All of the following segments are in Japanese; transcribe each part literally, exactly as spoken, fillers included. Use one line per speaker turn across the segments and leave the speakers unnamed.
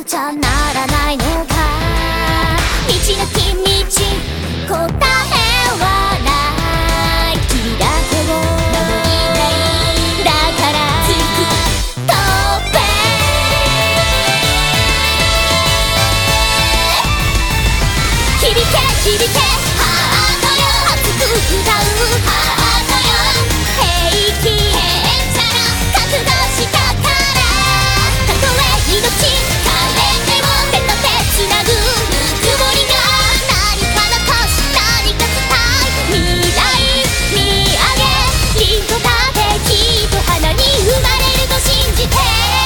ちゃならないのか。道なき道、答えはない君だけを守りたい。だから飛べ。響け響けハートよ、熱く歌うハートよ。平気へんちゃら覚悟したから、たとえ命枯れても手と手つなぐぬくもりが何か残し何か伝え。未来見上げリンゴ食べきっと花に生まれると信じて。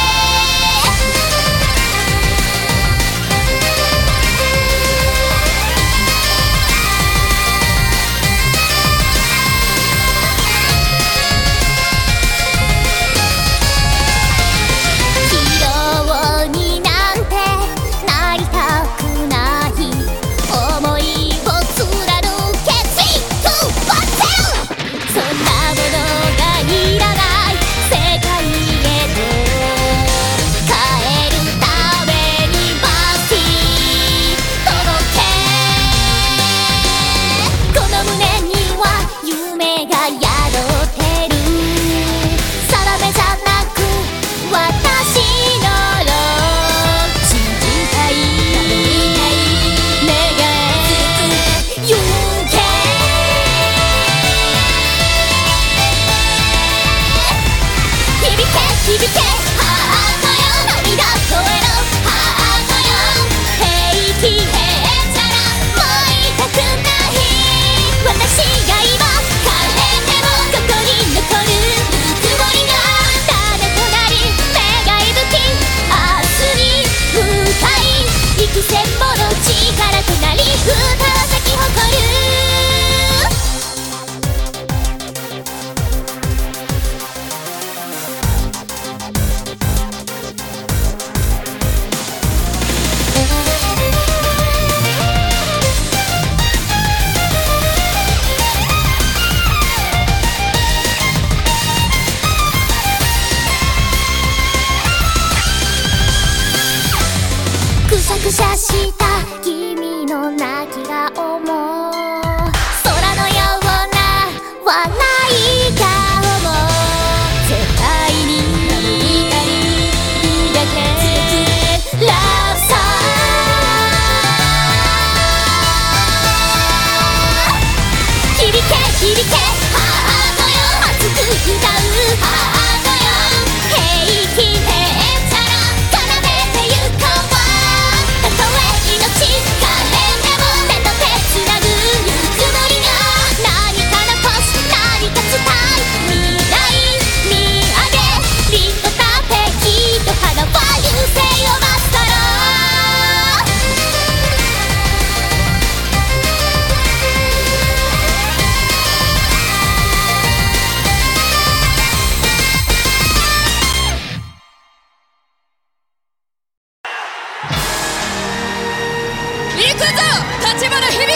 響けハートよ、涙声のハートよ。平気へんちゃらもう痛くない。私が今枯れてもここに残るぬくもりが種となり願い吹き明日に向かい、幾千もの力となり歌は咲き誇る。くしゃくしゃした君の泣き顔も空のような笑い顔も絶対に磨けラブソング。響け響けハートよ、熱く歌うハートよ。平気へんちゃら奏でてゆこう。たとえ命枯れても手と手つなぐぬくもりが何か残し何か伝え。未来見上げリンゴ食べきっと花は流星を待つだろう。行くぞ立花響！